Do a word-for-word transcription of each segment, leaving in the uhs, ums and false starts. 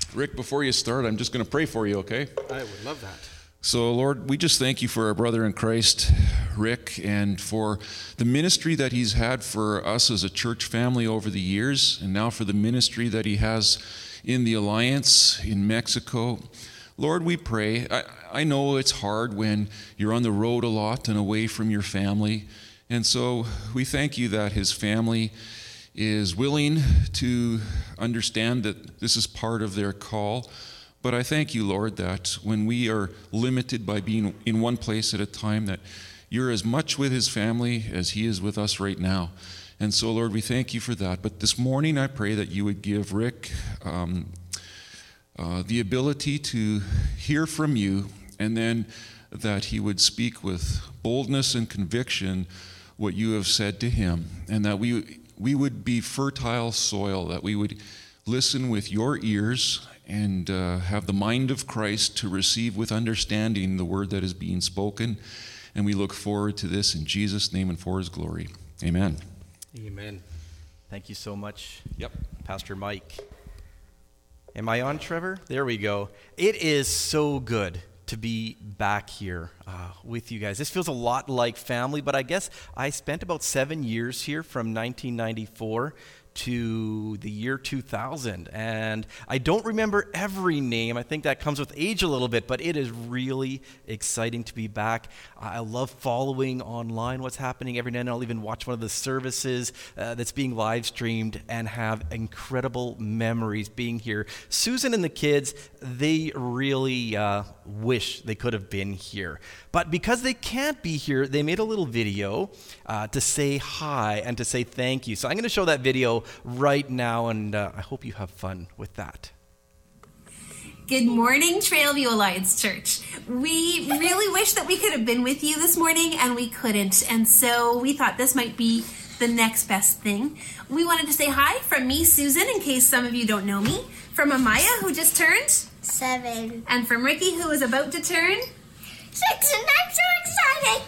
Rick, before you start, I'm just going to pray for you, okay? I would love that. So, Lord, we just thank you for our brother in Christ, Rick, and for the ministry that he's had for us as a church family over the years, and now for the ministry that he has in the Alliance in Mexico. Lord, we pray. I, I know it's hard when you're on the road a lot and away from your family, and so we thank you that his family is willing to understand that this is part of their call. But I thank you, Lord, that when we are limited by being in one place at a time, that you're as much with his family as he is with us right now. And so, Lord, we thank you for that. But this morning, I pray that you would give Rick um, uh, the ability to hear from you, and then that he would speak with boldness and conviction what you have said to him, and that we we would be fertile soil, that we would listen with your ears and uh, have the mind of Christ to receive with understanding the word that is being spoken. And we look forward to this in Jesus' name and for his glory. Amen. Amen. Thank you so much, Yep. Pastor Mike. Am I on, Trevor? There we go. It is so good to be back here uh, with you guys. This feels a lot like family, but I guess I spent about seven years here from nineteen ninety-four to the year two thousand, and I don't remember every name. I think that comes with age a little bit, but it is really exciting to be back. I love following online what's happening every night. I'll even watch one of the services uh, that's being live streamed and have incredible memories being here. Susan and the kids, they really uh, wish they could have been here, but because they can't be here, they made a little video uh, to say hi and to say thank you. So I'm going to show that video right now, and uh, I hope you have fun with that. Good morning, Trailview Alliance Church. We really wish that we could have been with you this morning, and we couldn't, and so we thought this might be the next best thing. We wanted to say hi from me, Susan, in case some of you don't know me, from Amaya, who just turned seven, and from Ricky, who is about to turn six, and I'm so excited.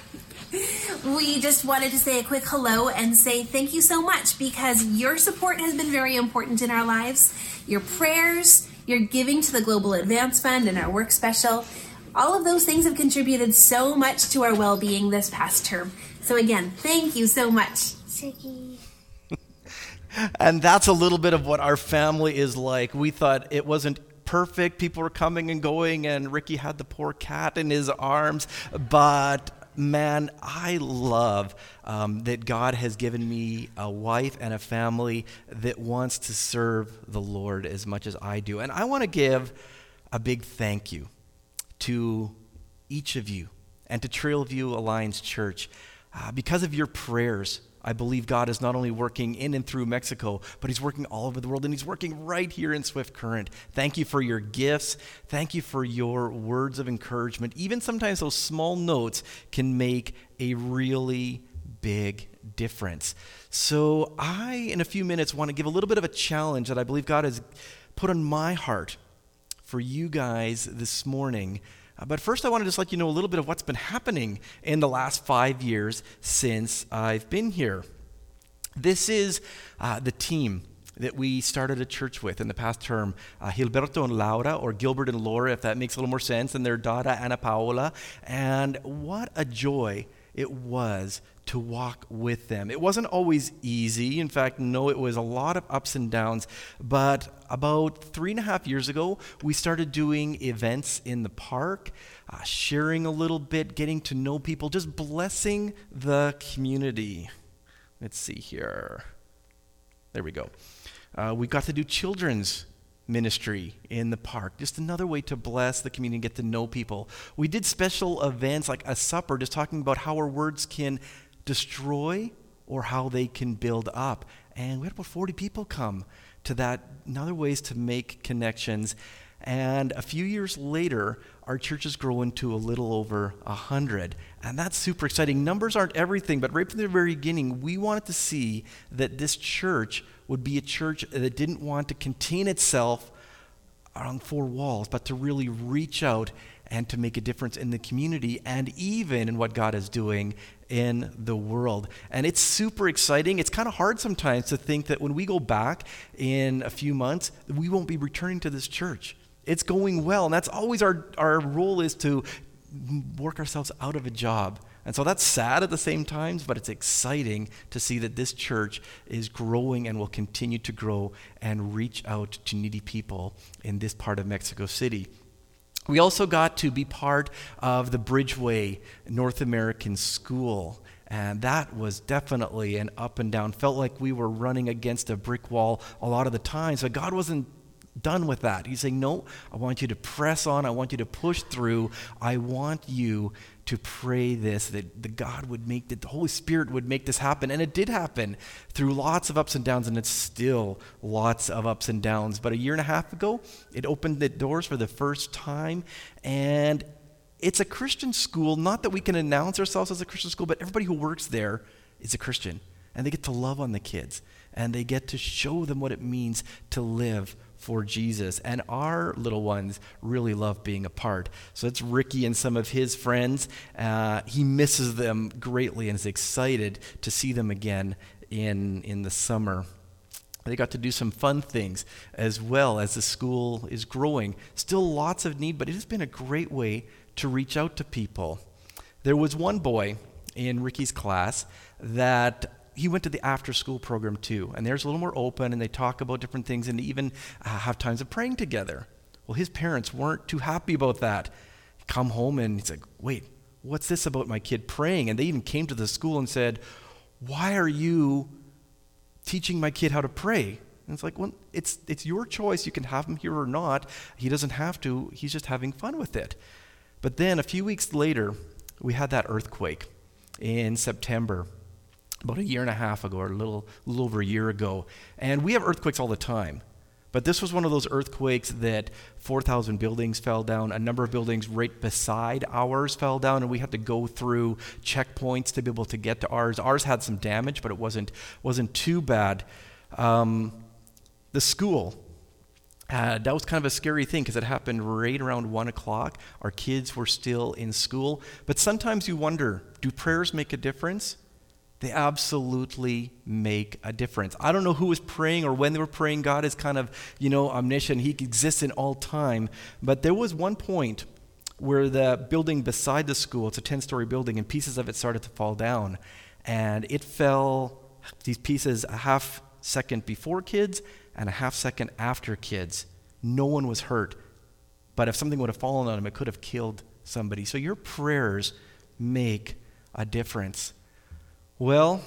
We just wanted to say a quick hello and say thank you so much, because your support has been very important in our lives. Your prayers, your giving to the Global Advance Fund and our work special, all of those things have contributed so much to our well-being this past term. So again, thank you so much. And that's a little bit of what our family is like. We thought it wasn't perfect. People were coming and going, and Ricky had the poor cat in his arms, but man, I love um, that God has given me a wife and a family that wants to serve the Lord as much as I do. And I want to give a big thank you to each of you and to Trailview Alliance Church. Uh, because of your prayers, I believe God is not only working in and through Mexico, but he's working all over the world, and he's working right here in Swift Current. Thank you for your gifts. Thank you for your words of encouragement. Even sometimes those small notes can make a really big difference. So I, in a few minutes, want to give a little bit of a challenge that I believe God has put on my heart for you guys this morning. Uh, but first, I want to just let you know a little bit of what's been happening in the last five years since I've been here. This is uh, the team that we started a church with in the past term, uh, Gilberto and Laura, or Gilbert and Laura, if that makes a little more sense, and their daughter, Ana Paola. And what a joy it was to walk with them. It wasn't always easy. In fact, no, it was a lot of ups and downs. But about three and a half years ago, we started doing events in the park, uh, sharing a little bit, getting to know people, just blessing the community. Let's see here. There we go. Uh, we got to do children's ministry in the park. Just another way to bless the community and get to know people. We did special events like a supper, just talking about how our words can destroy or how they can build up. And we had about forty people come to that. Another ways to make connections. And a few years later, our church has grown to a little over one hundred. And that's super exciting. Numbers aren't everything, but right from the very beginning, we wanted to see that this church would be a church that didn't want to contain itself around four walls, but to really reach out and to make a difference in the community and even in what God is doing in the world. And it's super exciting. It's kind of hard sometimes to think that when we go back in a few months, we won't be returning to this church. It's going well, and that's always our, our role, is to work ourselves out of a job. And so that's sad at the same time, but it's exciting to see that this church is growing and will continue to grow and reach out to needy people in this part of Mexico City. We also got to be part of the Bridgeway North American School, and that was definitely an up and down. Felt like we were running against a brick wall a lot of the times, but God wasn't done with that. He's saying, no, I want you to press on. I want you to push through. I want you to pray this, that the God would make, that the Holy Spirit would make this happen. And it did happen through lots of ups and downs, and it's still lots of ups and downs. But a year and a half ago, it opened the doors for the first time, and it's a Christian school. Not that we can announce ourselves as a Christian school, but everybody who works there is a Christian, and they get to love on the kids, and they get to show them what it means to live for Jesus. And our little ones really love being a part. So it's Ricky and some of his friends. Uh, he misses them greatly and is excited to see them again in, in the summer. They got to do some fun things as well as the school is growing. Still lots of need, but it has been a great way to reach out to people. There was one boy in Ricky's class that he went to the after-school program too, and there's a little more open, and they talk about different things, and even uh, have times of praying together. Well, his parents weren't too happy about that. He come home, and he's like, wait, what's this about my kid praying? And they even came to the school and said, why are you teaching my kid how to pray? And it's like, well, it's it's your choice. You can have him here or not. He doesn't have to. He's just having fun with it. But then a few weeks later, we had that earthquake in September, about a year and a half ago, or a little, little over a year ago. And we have earthquakes all the time. But this was one of those earthquakes that four thousand buildings fell down. A number of buildings right beside ours fell down, and we had to go through checkpoints to be able to get to ours. Ours had some damage, but it wasn't, wasn't too bad. Um, the school, uh, that was kind of a scary thing because it happened right around one o'clock. Our kids were still in school. But sometimes you wonder, do prayers make a difference? They absolutely make a difference. I don't know who was praying or when they were praying. God is kind of, you know, omniscient. He exists in all time. But there was one point where the building beside the school, it's a ten-story building, and pieces of it started to fall down. And it fell, these pieces, a half second before kids and a half second after kids. No one was hurt. But if something would have fallen on them, it could have killed somebody. So your prayers make a difference. Well,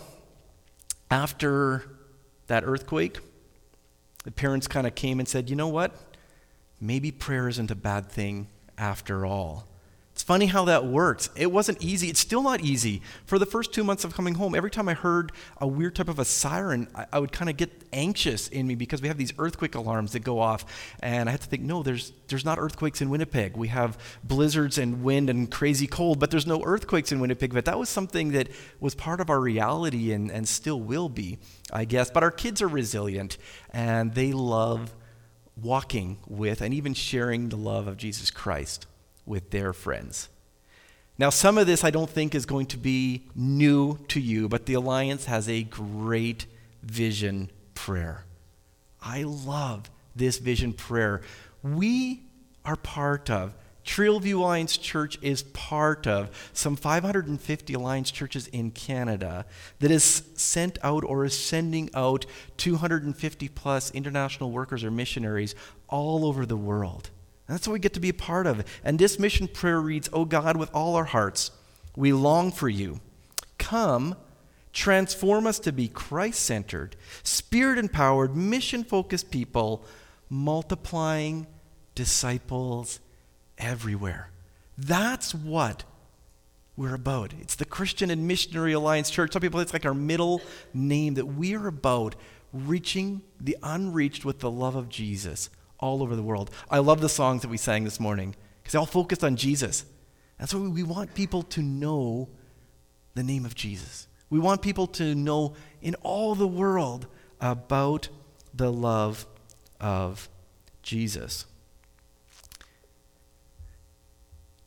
after that earthquake, the parents kind of came and said, you know what? Maybe prayer isn't a bad thing after all. It's funny how that works. It wasn't easy. It's still not easy. For the first two months of coming home, every time I heard a weird type of a siren, I, I would kind of get anxious in me because we have these earthquake alarms that go off. And I had to think, no, there's there's not earthquakes in Winnipeg. We have blizzards and wind and crazy cold, but there's no earthquakes in Winnipeg. But that was something that was part of our reality and, and still will be, I guess. But our kids are resilient, and they love walking with and even sharing the love of Jesus Christ with their friends. Now, some of this I don't think is going to be new to you, but the Alliance has a great vision prayer. I love this vision prayer. We are part of, Trailview Alliance Church is part of some five hundred fifty Alliance churches in Canada that is sent out or is sending out two hundred fifty plus international workers or missionaries all over the world. And that's what we get to be a part of. And this mission prayer reads, "O God, with all our hearts, we long for you. Come, transform us to be Christ-centered, Spirit-empowered, mission-focused people, multiplying disciples everywhere." That's what we're about. It's the Christian and Missionary Alliance Church. Some people, it's like our middle name, that we are about reaching the unreached with the love of Jesus all over the world. I love the songs that we sang this morning because they all focused on Jesus. And so we want people to know the name of Jesus. We want people to know in all the world about the love of Jesus.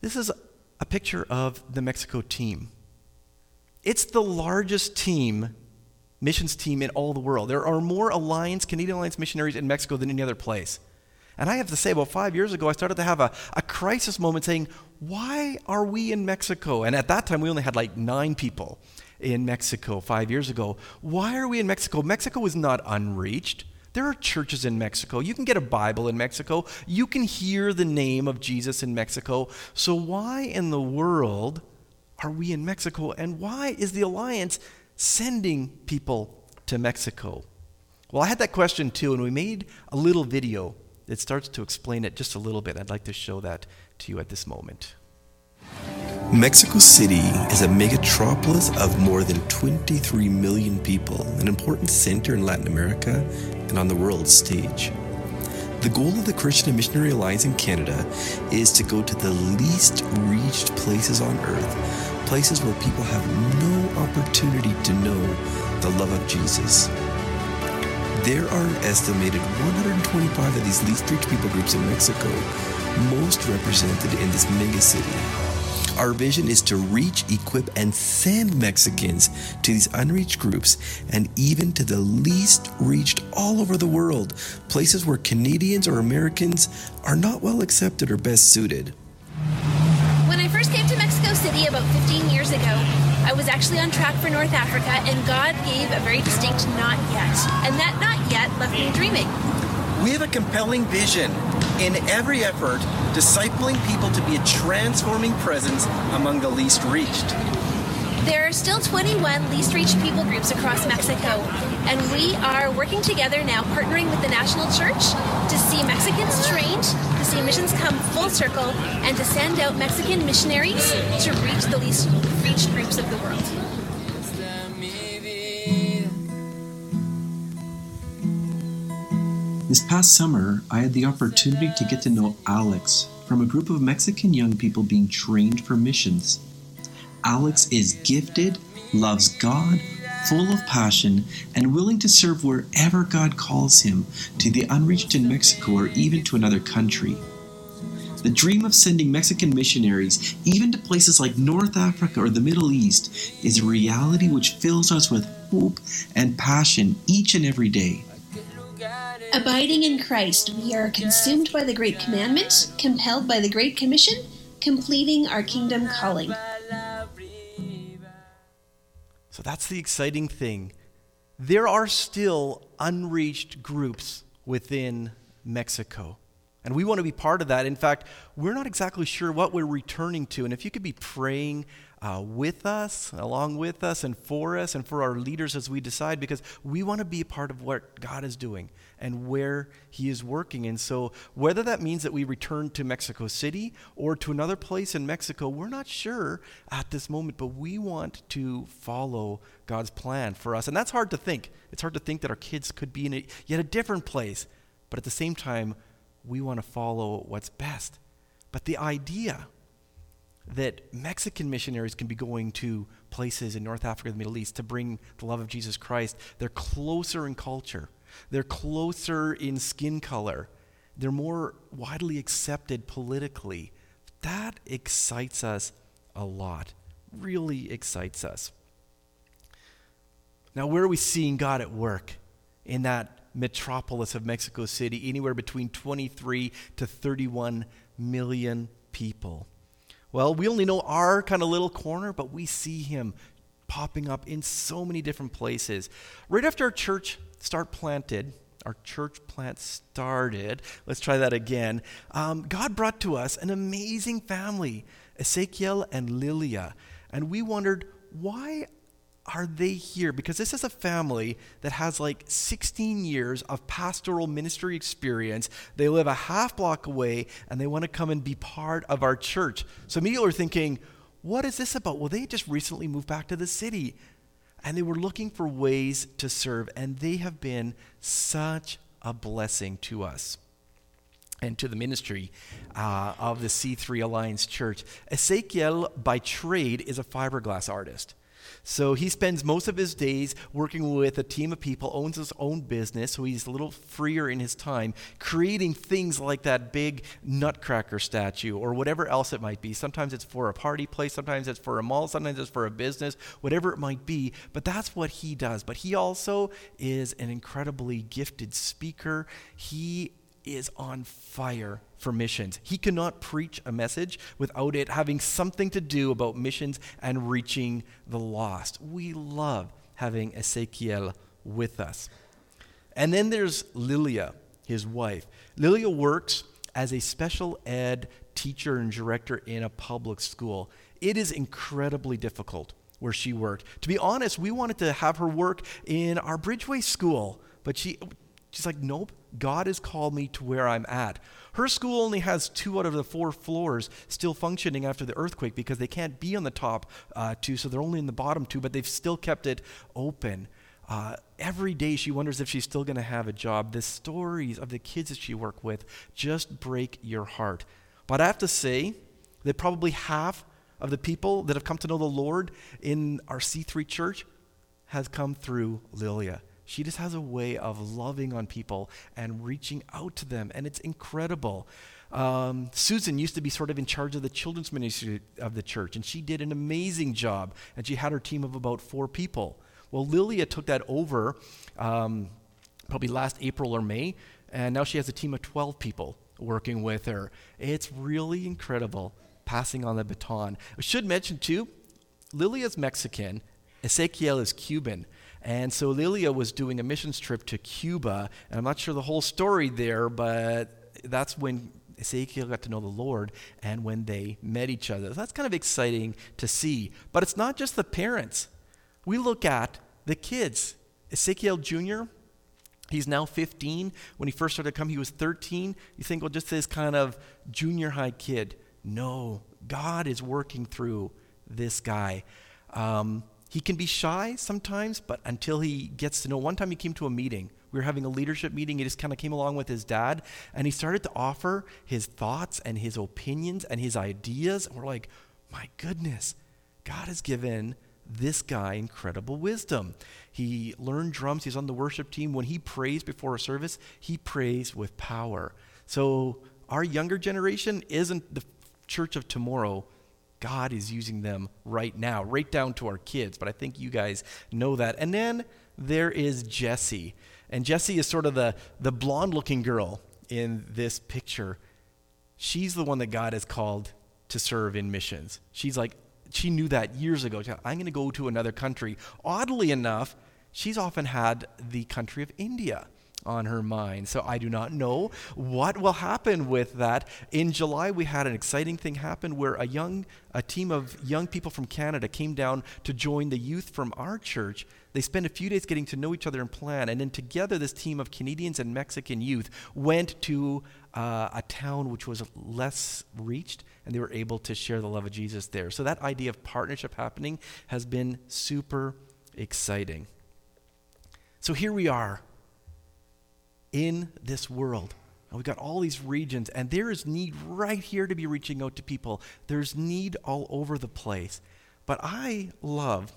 This is a picture of the Mexico team. It's the largest team, missions team in all the world. There are more Alliance, Canadian Alliance missionaries in Mexico than any other place. And I have to say, about five years ago, I started to have a, a crisis moment saying, why are we in Mexico? And at that time, we only had like nine people in Mexico five years ago. Why are we in Mexico? Mexico is not unreached. There are churches in Mexico. You can get a Bible in Mexico. You can hear the name of Jesus in Mexico. So why in the world are we in Mexico? And why is the Alliance sending people to Mexico? Well, I had that question too, and we made a little video that starts to explain it just a little bit. I'd like to show that to you at this moment. Mexico City is a megatropolis of more than twenty-three million people, an important center in Latin America and on the world stage. The goal of the Christian and Missionary Alliance in Canada is to go to the least reached places on earth, places where people have no opportunity to know the love of Jesus. There are an estimated one hundred twenty-five of these least reached people groups in Mexico, most represented in this mega city. Our vision is to reach, equip, and send Mexicans to these unreached groups and even to the least reached all over the world, places where Canadians or Americans are not well accepted or best suited. When I first came to Mexico City about fifteen years ago, I was actually on track for North Africa, and God gave a very distinct not yet. And that not yet left me dreaming. We have a compelling vision in every effort, discipling people to be a transforming presence among the least reached. There are still twenty-one least reached people groups across Mexico, and we are working together now, partnering with the National Church to see Mexicans trained, to see missions come full circle, and to send out Mexican missionaries to reach the least reached groups of the world. This past summer, I had the opportunity to get to know Alex from a group of Mexican young people being trained for missions. Alex is gifted, loves God, full of passion, and willing to serve wherever God calls him, to the unreached in Mexico or even to another country. The dream of sending Mexican missionaries even to places like North Africa or the Middle East is a reality which fills us with hope and passion each and every day. Abiding in Christ, we are consumed by the Great Commandment, compelled by the Great Commission, completing our kingdom calling. So that's the exciting thing. There are still unreached groups within Mexico. And we want to be part of that. In fact, we're not exactly sure what we're returning to. And if you could be praying uh, with us, along with us, and for us, and for our leaders as we decide, because we want to be a part of what God is doing and where he is working. And so whether that means that we return to Mexico City or to another place in Mexico, we're not sure at this moment, but we want to follow God's plan for us. And that's hard to think. It's hard to think that our kids could be in a, yet a different place. But at the same time, we want to follow what's best. But the idea that Mexican missionaries can be going to places in North Africa and the Middle East to bring the love of Jesus Christ, they're closer in culture. They're closer in skin color. They're more widely accepted politically. That excites us a lot. Really excites us. Now, where are we seeing God at work in that metropolis of Mexico City? Anywhere between twenty-three to thirty-one million people. Well, we only know our kind of little corner, but we see him popping up in so many different places. Right after our church start planted, our church plant started, let's try that again, um, God brought to us an amazing family, Ezekiel and Lilia. And we wondered, why are they here? Because this is a family that has like sixteen years of pastoral ministry experience. They live a half block away and they want to come and be part of our church. So immediately we're thinking, what is this about? Well, they just recently moved back to the city and they were looking for ways to serve, and they have been such a blessing to us and to the ministry uh, of the C three Alliance Church. Ezekiel, by trade, is a fiberglass artist. So he spends most of his days working with a team of people, owns his own business, so he's a little freer in his time, creating things like that big Nutcracker statue or whatever else it might be. Sometimes it's for a party place, sometimes it's for a mall, sometimes it's for a business, whatever it might be. But that's what he does. But he also is an incredibly gifted speaker. He is on fire for missions. He cannot preach a message without it having something to do about missions and reaching the lost. We love having Ezekiel with us. And then there's Lilia, his wife. Lilia works as a special ed teacher and director in a public school. It is incredibly difficult where she worked. To be honest, we wanted to have her work in our Bridgeway school, but she she's like, nope, God has called me to where I'm at. Her school only has two out of the four floors still functioning after the earthquake because they can't be on the top uh, two, so they're only in the bottom two, but they've still kept it open. Uh, every day she wonders if she's still going to have a job. The stories of the kids that she worked with just break your heart. But I have to say that probably half of the people that have come to know the Lord in our C three church has come through Lilia. She just has a way of loving on people and reaching out to them, and it's incredible. Um, Susan used to be sort of in charge of the children's ministry of the church, and she did an amazing job, and she had her team of about four people. Well, Lilia took that over um, probably last April or May, and now she has a team of twelve people working with her. It's really incredible, passing on the baton. I should mention, too, Lilia's Mexican, Ezekiel is Cuban. And so Lilia was doing a missions trip to Cuba, and I'm not sure the whole story there, but that's when Ezekiel got to know the Lord and when they met each other. So that's kind of exciting to see. But it's not just the parents. We look at the kids. Ezekiel Junior, he's now fifteen. When he first started to come, he was thirteen. You think, well, just this kind of junior high kid. No, God is working through this guy. Um, He can be shy sometimes, but until he gets to know. One time he came to a meeting. We were having a leadership meeting. He just kind of came along with his dad, and he started to offer his thoughts and his opinions and his ideas. And we're like, my goodness, God has given this guy incredible wisdom. He learned drums. He's on the worship team. When he prays before a service, he prays with power. So our younger generation isn't the church of tomorrow. God is using them right now, right down to our kids. But I think you guys know that. And then there is Jessie. And Jessie is sort of the, the blonde-looking girl in this picture. She's the one that God has called to serve in missions. She's like, she knew that years ago. I'm going to go to another country. Oddly enough, she's often had the country of India on her mind. So I do not know what will happen with that. In July, we had an exciting thing happen where a young, a team of young people from Canada came down to join the youth from our church. They spent a few days getting to know each other and plan, and then together this team of Canadians and Mexican youth went to uh, a town which was less reached, and they were able to share the love of Jesus there. So that idea of partnership happening has been super exciting. So here we are in this world. And we've got all these regions, and there is need right here to be reaching out to people. There's need all over the place. But I love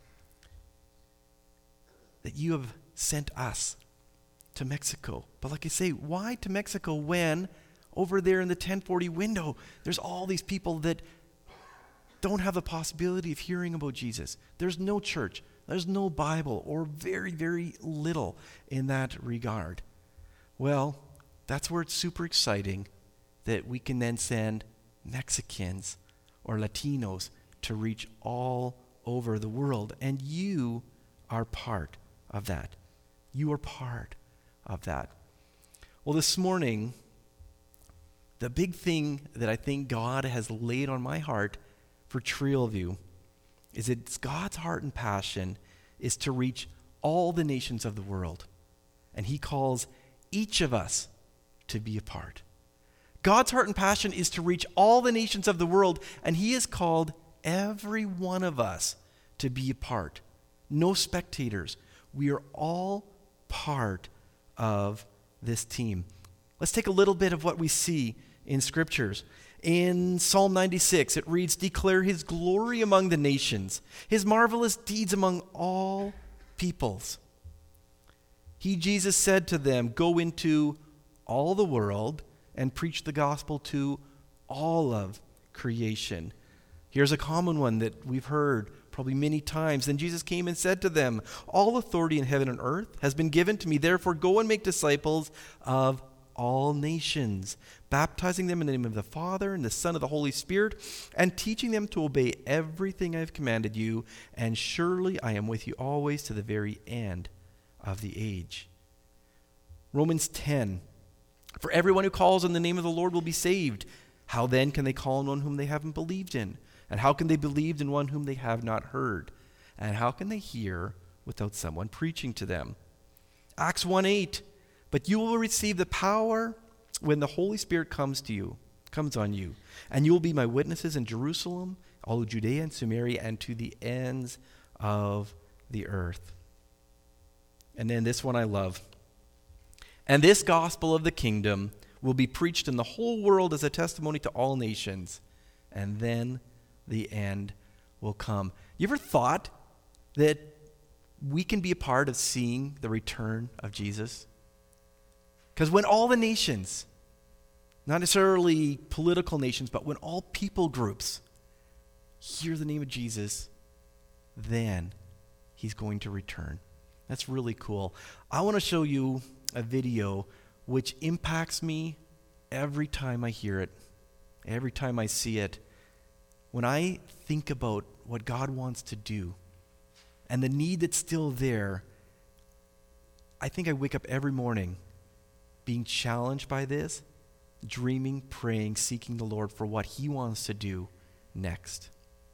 that you have sent us to Mexico. But like I say, why to Mexico when over there in the ten forty window, there's all these people that don't have the possibility of hearing about Jesus. There's no church. There's no Bible, or very, very little in that regard. Well, that's where it's super exciting that we can then send Mexicans or Latinos to reach all over the world. And you are part of that. You are part of that. Well, this morning, the big thing that I think God has laid on my heart for Trailview is it's God's heart and passion is to reach all the nations of the world. And he calls each of us to be a part. God's heart and passion is to reach all the nations of the world, and he has called every one of us to be a part. No spectators. We are all part of this team. Let's take a little bit of what we see in scriptures. In Psalm ninety-six, it reads, "Declare his glory among the nations, his marvelous deeds among all peoples." He, Jesus, said to them, "Go into all the world and preach the gospel to all of creation." Here's a common one that we've heard probably many times. Then Jesus came and said to them, "All authority in heaven and earth has been given to me. Therefore, go and make disciples of all nations, baptizing them in the name of the Father and the Son and the Holy Spirit, and teaching them to obey everything I have commanded you. And surely I am with you always to the very end of the age." Romans ten, "For everyone who calls on the name of the Lord will be saved. How then can they call on one whom they haven't believed in? And how can they believe in one whom they have not heard? And how can they hear without someone preaching to them?" Acts one eight, "But you will receive the power when the Holy Spirit comes to you, comes on you, and you will be my witnesses in Jerusalem, all of Judea and Samaria, and to the ends of the earth." And then this one I love. "And this gospel of the kingdom will be preached in the whole world as a testimony to all nations, and then the end will come." You ever thought that we can be a part of seeing the return of Jesus? Because when all the nations, not necessarily political nations, but when all people groups hear the name of Jesus, then he's going to return. That's really cool. I want to show you a video which impacts me every time I hear it, every time I see it. When I think about what God wants to do and the need that's still there, I think I wake up every morning being challenged by this, dreaming, praying, seeking the Lord for what he wants to do next.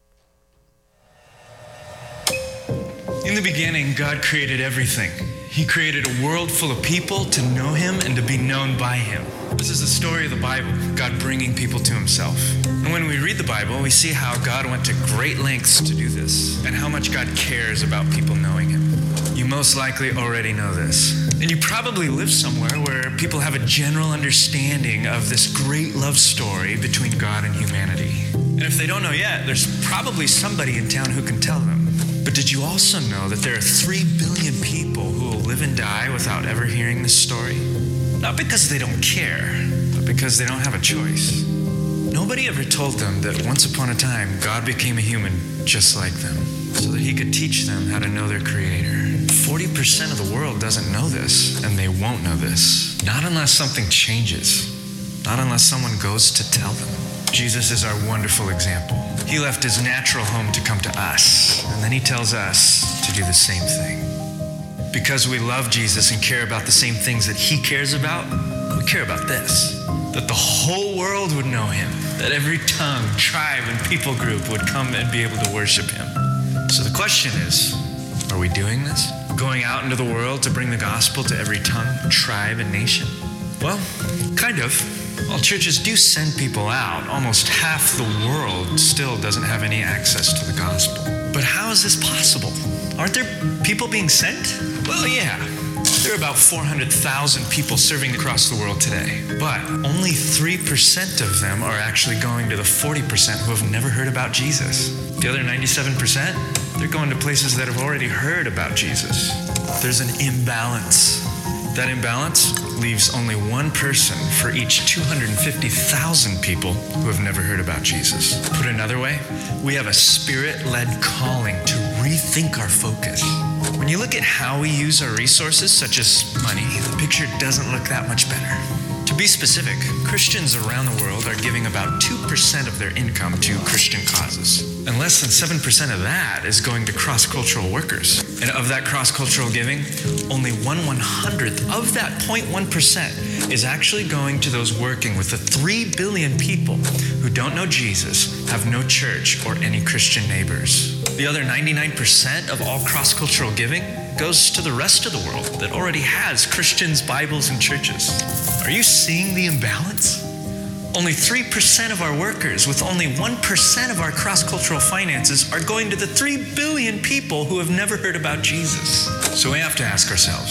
In the beginning, God created everything. He created a world full of people to know him and to be known by him. This is the story of the Bible, God bringing people to himself. And when we read the Bible, we see how God went to great lengths to do this and how much God cares about people knowing him. You most likely already know this. And you probably live somewhere where people have a general understanding of this great love story between God and humanity. And if they don't know yet, there's probably somebody in town who can tell them. But did you also know that there are three billion people who will live and die without ever hearing this story? Not because they don't care, but because they don't have a choice. Nobody ever told them that once upon a time, God became a human just like them, so that he could teach them how to know their Creator. forty percent of the world doesn't know this, and they won't know this. Not unless something changes. Not unless someone goes to tell them. Jesus is our wonderful example. He left his natural home to come to us, and then he tells us to do the same thing. Because we love Jesus and care about the same things that he cares about, we care about this, that the whole world would know him, that every tongue, tribe, and people group would come and be able to worship him. So the question is, are we doing this? Going out into the world to bring the gospel to every tongue, tribe, and nation? Well, kind of. While churches do send people out, almost half the world still doesn't have any access to the gospel. But how is this possible? Aren't there people being sent? Well, yeah. There are about four hundred thousand people serving across the world today. But only three percent of them are actually going to the forty percent who have never heard about Jesus. The other ninety-seven percent, they're going to places that have already heard about Jesus. There's an imbalance. That imbalance leaves only one person for each two hundred fifty thousand people who have never heard about Jesus. Put another way, we have a spirit-led calling to rethink our focus. When you look at how we use our resources, such as money, the picture doesn't look that much better. To be specific, Christians around the world are giving about two percent of their income to Christian causes. And less than seven percent of that is going to cross-cultural workers. And of that cross-cultural giving, only one one-hundredth of that zero point one percent is actually going to those working with the three billion people who don't know Jesus, have no church, or any Christian neighbors. The other ninety-nine percent of all cross-cultural giving goes to the rest of the world that already has Christians, Bibles, and churches. Are you seeing the imbalance? Only three percent of our workers with only one percent of our cross-cultural finances are going to the three billion people who have never heard about Jesus. So we have to ask ourselves,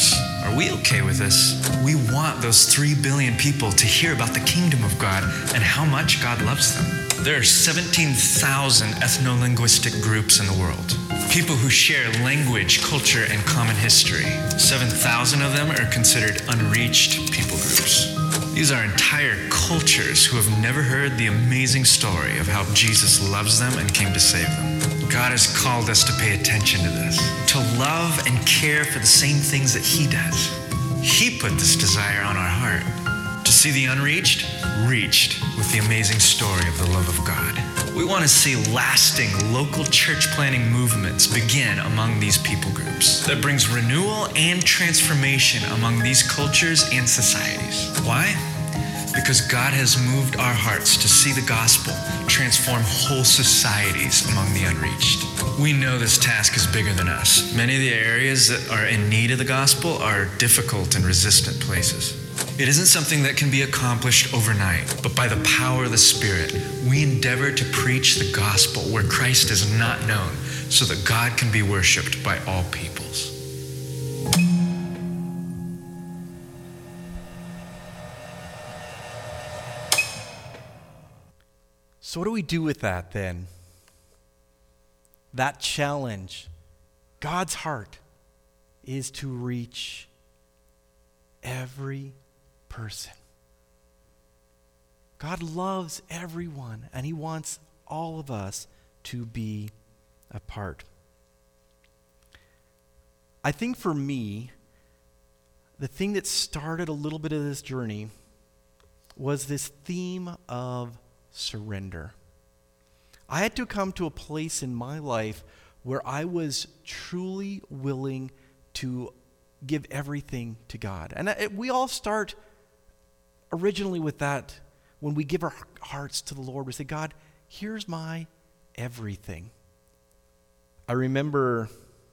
Are we okay with this? We want those three billion people to hear about the kingdom of God and how much God loves them. There are seventeen thousand ethno-linguistic groups in the world. People who share language, culture, and common history. seven thousand of them are considered unreached people groups. These are entire cultures who have never heard the amazing story of how Jesus loves them and came to save them. God has called us to pay attention to this, to love and care for the same things that He does. He put this desire on our heart, to see the unreached reached with the amazing story of the love of God. We want to see lasting local church planting movements begin among these people groups that brings renewal and transformation among these cultures and societies. Why? Because God has moved our hearts to see the gospel transform whole societies among the unreached. We know this task is bigger than us. Many of the areas that are in need of the gospel are difficult and resistant places. It isn't something that can be accomplished overnight, but by the power of the Spirit, we endeavor to preach the gospel where Christ is not known, so that God can be worshiped by all peoples. So what do we do with that then? That challenge, God's heart is to reach every person. God loves everyone, and He wants all of us to be a part. I think for me, the thing that started a little bit of this journey was this theme of surrender. I had to come to a place in my life where I was truly willing to give everything to God. And it, we all start originally with that. When we give our hearts to the Lord, we say, God, here's my everything. I remember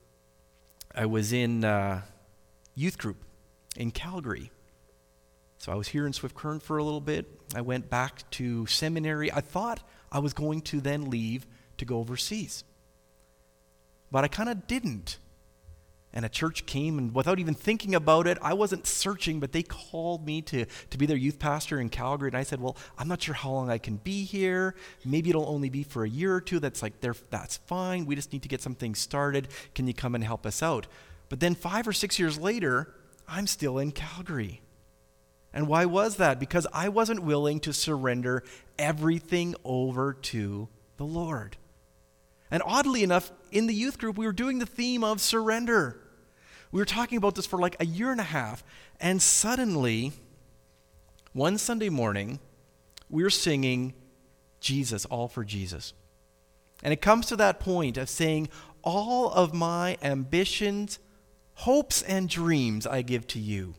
I was in uh, youth group in Calgary. So I was here in Swift Current for a little bit. I went back to seminary. I thought I was going to then leave to go overseas. But I kind of didn't. And a church came, and without even thinking about it, I wasn't searching, but they called me to, to be their youth pastor in Calgary. And I said, well, I'm not sure how long I can be here. Maybe it'll only be for a year or two. That's like, that's fine. We just need to get some things started. Can you come and help us out? But then five or six years later, I'm still in Calgary. And why was that? Because I wasn't willing to surrender everything over to the Lord. And oddly enough, in the youth group, we were doing the theme of surrender. We were talking about this for like a year and a half, and suddenly, one Sunday morning, we were singing Jesus, All for Jesus. And it comes to that point of saying, all of my ambitions, hopes, and dreams I give to you.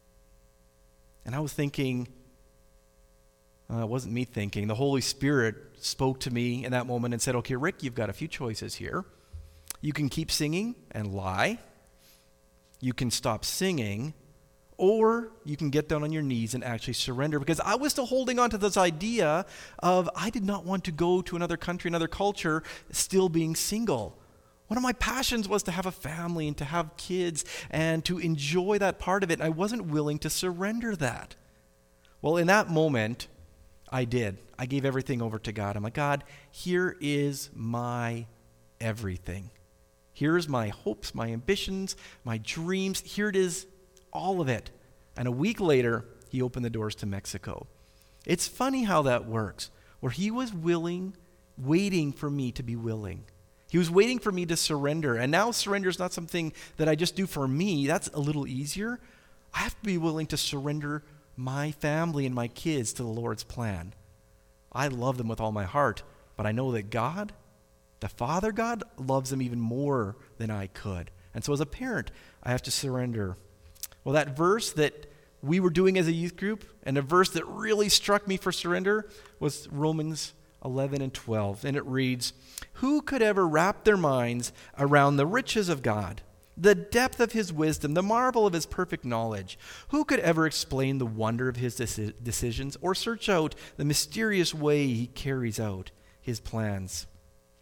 And I was thinking, uh, it wasn't me thinking, the Holy Spirit spoke to me in that moment and said, okay, Rick, you've got a few choices here. You can keep singing and lie. You can stop singing, or you can get down on your knees and actually surrender. Because I was still holding on to this idea of I did not want to go to another country, another culture, still being single. One of my passions was to have a family and to have kids and to enjoy that part of it. And I wasn't willing to surrender that. Well, in that moment, I did. I gave everything over to God. I'm like, God, here is my everything. Here's my hopes, my ambitions, my dreams. Here it is, all of it. And a week later, He opened the doors to Mexico. It's funny how that works, where He was willing, waiting for me to be willing. He was waiting for me to surrender. And now surrender is not something that I just do for me. That's a little easier. I have to be willing to surrender my family and my kids to the Lord's plan. I love them with all my heart, but I know that God, the Father God, loves them even more than I could. And so as a parent, I have to surrender. Well, that verse that we were doing as a youth group, and a verse that really struck me for surrender, was Romans eleven and twelve. And it reads, who could ever wrap their minds around the riches of God, the depth of His wisdom, the marvel of His perfect knowledge? Who could ever explain the wonder of His deci- decisions or search out the mysterious way He carries out His plans?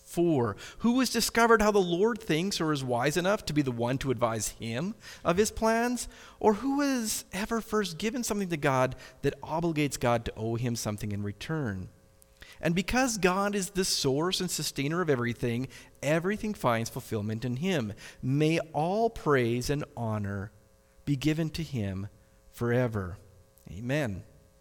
four. Who has discovered how the Lord thinks or is wise enough to be the one to advise him of his plans? Or who has ever first given something to God that obligates God to owe him something in return? And because God is the source and sustainer of everything, everything finds fulfillment in him. May all praise and honor be given to him forever. Amen.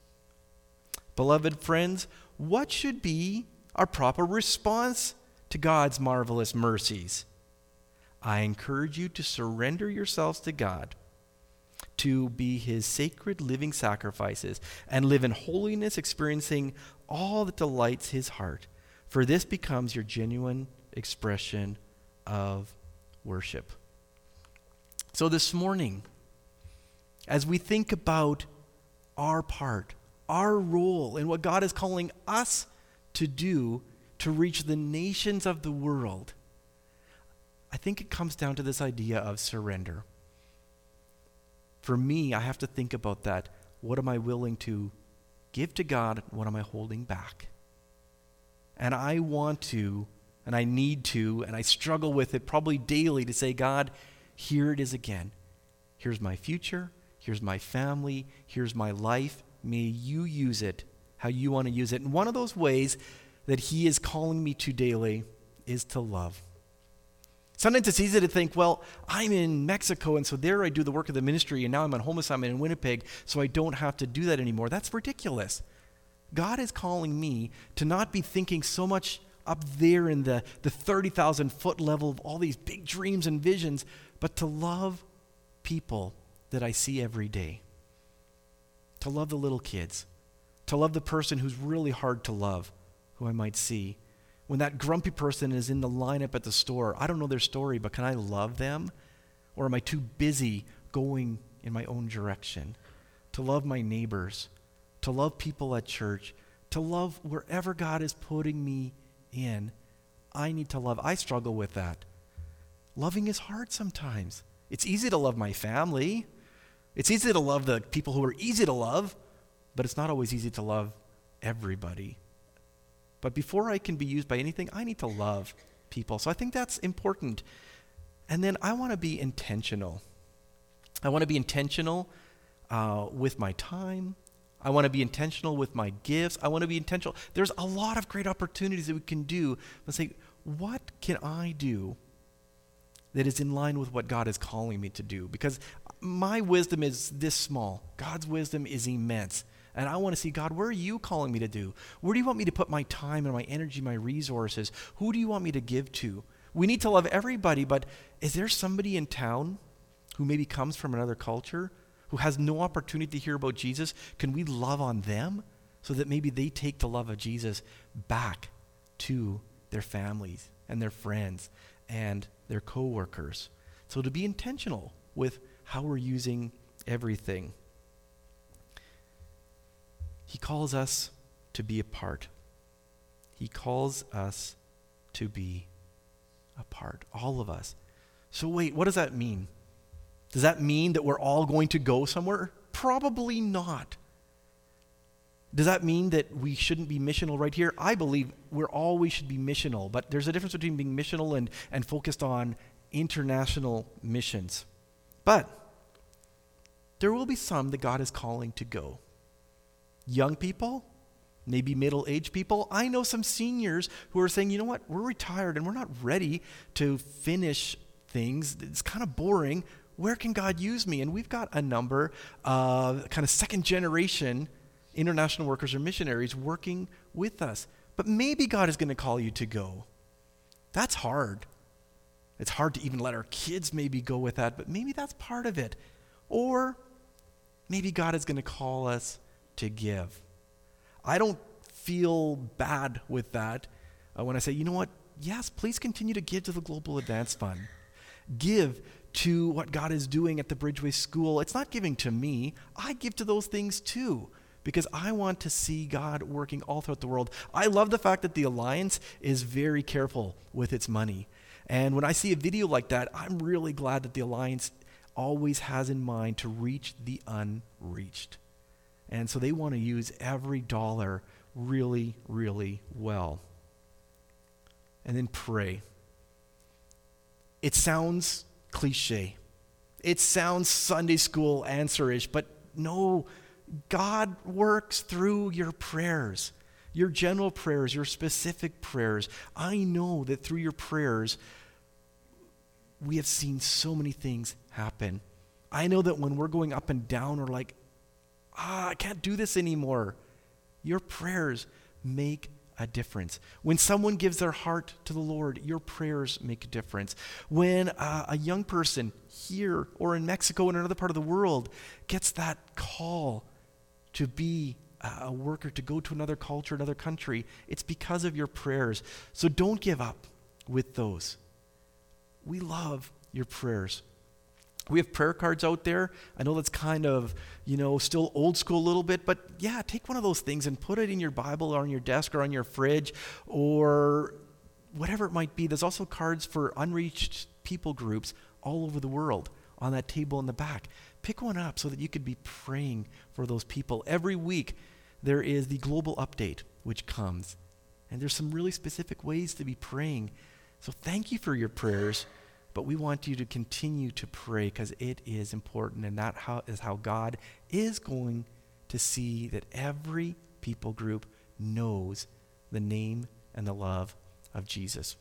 Beloved friends, what should be our proper response to God's marvelous mercies? I encourage you to surrender yourselves to God, to be his sacred living sacrifices, and live in holiness, experiencing all that delights his heart. For this becomes your genuine expression of worship. So this morning, as we think about our part, our role in what God is calling us to do to reach the nations of the world, I think it comes down to this idea of surrender. For me, I have to think about that. What am I willing to give to God? What am I holding back? And I want to, and I need to, and I struggle with it probably daily to say, God, here it is again. Here's my future. Here's my family. Here's my life. May you use it how you want to use it. And one of those ways that he is calling me to daily is to love. Sometimes it's easy to think, well, I'm in Mexico, and so there I do the work of the ministry, and now I'm on home assignment in Winnipeg, so I don't have to do that anymore. That's ridiculous. God is calling me to not be thinking so much up there in the, the thirty thousand foot level of all these big dreams and visions, but to love people that I see every day. To love the little kids. To love the person who's really hard to love, who I might see. When that grumpy person is in the lineup at the store, I don't know their story, but can I love them? Or am I too busy going in my own direction? To love my neighbors, to love people at church, to love wherever God is putting me in, I need to love. I struggle with that. Loving is hard sometimes. It's easy to love my family. It's easy to love the people who are easy to love, but it's not always easy to love everybody. But before I can be used by anything, I need to love people. So I think that's important. And then I want to be intentional. I want to be intentional uh, with my time. I want to be intentional with my gifts. I want to be intentional. There's a lot of great opportunities that we can do. Let's say, what can I do that is in line with what God is calling me to do? Because my wisdom is this small. God's wisdom is immense. And I want to see, God, where are you calling me to do? Where do you want me to put my time and my energy, my resources? Who do you want me to give to? We need to love everybody, but is there somebody in town who maybe comes from another culture, who has no opportunity to hear about Jesus? Can we love on them so that maybe they take the love of Jesus back to their families and their friends and their coworkers? So to be intentional with how we're using everything. He calls us to be a part. He calls us to be a part, all of us. So wait, what does that mean? Does that mean that we're all going to go somewhere? Probably not. Does that mean that we shouldn't be missional right here? I believe we're always should be missional, but there's a difference between being missional and, and focused on international missions. But there will be some that God is calling to go. Young people, maybe middle-aged people. I know some seniors who are saying, you know what, we're retired and we're not ready to finish things. It's kind of boring. Where can God use me? And we've got a number of kind of second-generation international workers or missionaries working with us. But maybe God is going to call you to go. That's hard. It's hard to even let our kids maybe go with that, but maybe that's part of it. Or maybe God is going to call us to give. I don't feel bad with that uh, when I say, you know what, yes, please continue to give to the Global Advance Fund. Give to what God is doing at the Bridgeway School. It's not giving to me. I give to those things too, because I want to see God working all throughout the world. I love the fact that the Alliance is very careful with its money. And when I see a video like that, I'm really glad that the Alliance always has in mind to reach the unreached. And so they want to use every dollar really, really well. and then pray. It sounds cliche. It sounds Sunday school answer-ish, but no, God works through your prayers, your general prayers, your specific prayers. I know that through your prayers, we have seen so many things happen. I know that when we're going up and down or like, ah, I can't do this anymore, your prayers make a difference. When someone gives their heart to the Lord, your prayers make a difference. When uh, a young person here or in Mexico or in another part of the world gets that call to be a worker, to go to another culture, another country, it's because of your prayers. So don't give up with those. We love your prayers. We have prayer cards out there. I know that's kind of, you know, still old school a little bit, but yeah, take one of those things and put it in your Bible or on your desk or on your fridge or whatever it might be. There's also cards for unreached people groups all over the world on that table in the back. Pick one up so that you could be praying for those people. Every week there is the global update which comes, and there's some really specific ways to be praying. So thank you for your prayers. But we want you to continue to pray because it is important, and that how, is how God is going to see that every people group knows the name and the love of Jesus.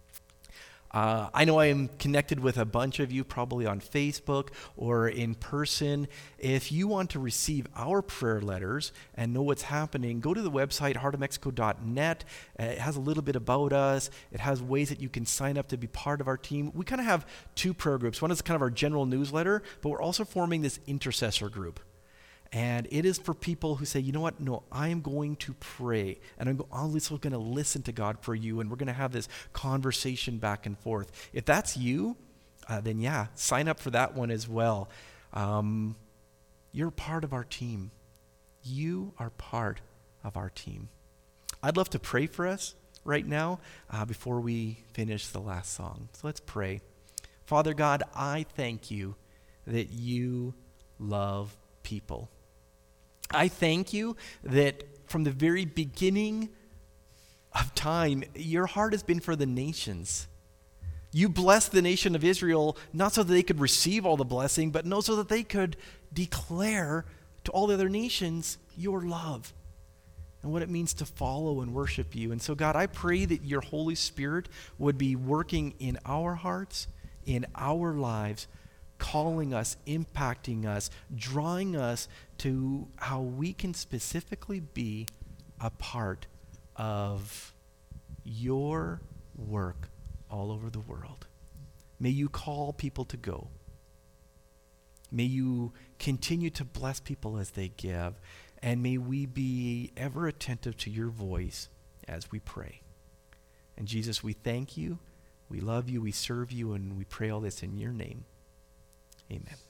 Uh, I know I am connected with a bunch of you probably on Facebook or in person. If you want to receive our prayer letters and know what's happening, go to the website heart of mexico dot net. Uh, it has a little bit about us. It has ways that you can sign up to be part of our team. We kind of have two prayer groups. One is kind of our general newsletter, but we're also forming this intercessor group. And it is for people who say, you know what, no, I am going to pray. And I'm also going to listen to God for you. And we're going to have this conversation back and forth. If that's you, uh, then yeah, sign up for that one as well. Um, you're part of our team. You are part of our team. I'd love to pray for us right now uh, before we finish the last song. So let's pray. Father God, I thank you that you love people. I thank you that from the very beginning of time, your heart has been for the nations. You blessed the nation of Israel not so that they could receive all the blessing, but no, so that they could declare to all the other nations your love and what it means to follow and worship you. And so, God, I pray that your Holy Spirit would be working in our hearts, in our lives, calling us, impacting us, drawing us to how we can specifically be a part of your work all over the world. May you call people to go. May you continue to bless people as they give. And may we be ever attentive to your voice as we pray. And Jesus, we thank you, we love you, we serve you, and we pray all this in your name. Amen.